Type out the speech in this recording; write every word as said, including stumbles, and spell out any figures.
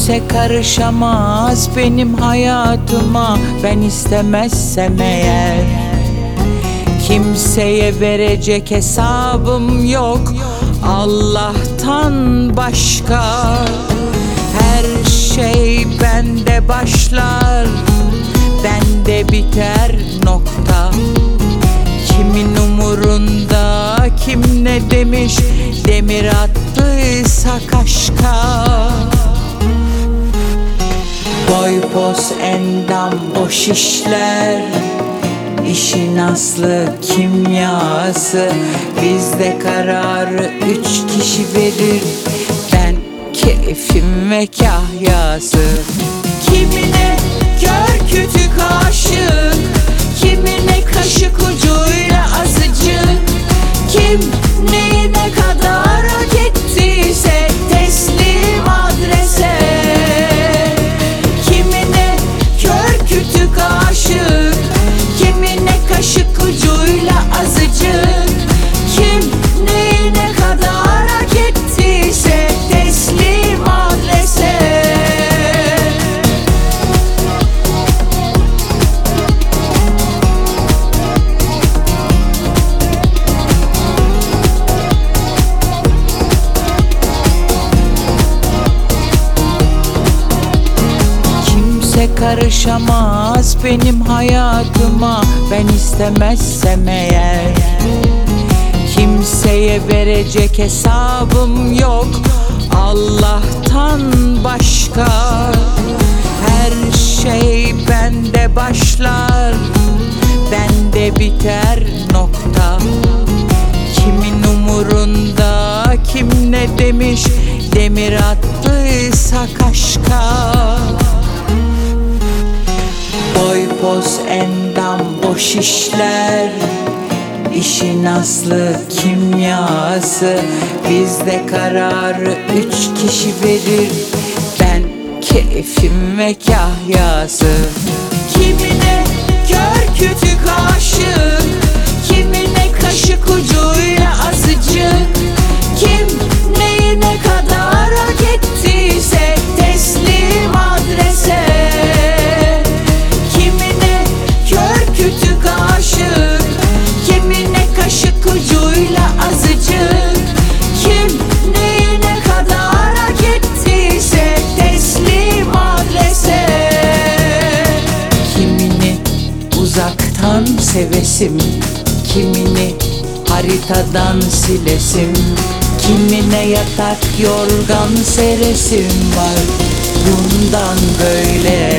Kimse karışamaz benim hayatıma, ben istemezsem eğer. Kimseye verecek hesabım yok Allah'tan başka. Her şey bende başlar, bende biter nokta. Kimin umurunda, kim ne demiş, demir attıysa kaşka. Boy pos endam boş işler, İşin aslı kimyası. Bizde kararı üç kişi verir, ben keyfim ve kahyası. Kimine kör kütük aşık, kimine kaşık ucuyla azıcık. Kim neyi ne kadar hak ettiyse teslim adrese. Kimine kör kütük aşık, kimine kaşık ucuyla azıcık. Kim neyi ne kadar hak ettiyse teslim adrese. Kimse karışamaz benim hayatıma, ben istemezsem eğer. Kimseye verecek hesabım yok Allah'tan başka. Her şey bende başlar, bende biter nokta. Kimin umurunda, kim ne demiş, demir attıysa kaşka. Boy poz endam boş işler, İşin aslı kimyası. Bizde kararı üç kişi verir, ben keyfim ve kahyası. Kimine kör kütük aşık, kimine kaşık ucuyla azıcık. Kim neyi ne kadar hak ettiyse teslim adrese. Kimine kör kütük aşık, kimine kaşık ucuyla azıcık. Kim neyi ne kadar hak ettiyse teslim adrese. Kimini uzaktan sevesim, kimini haritadan silesim. Kimine yatak yorgan seresim var bundan böyle.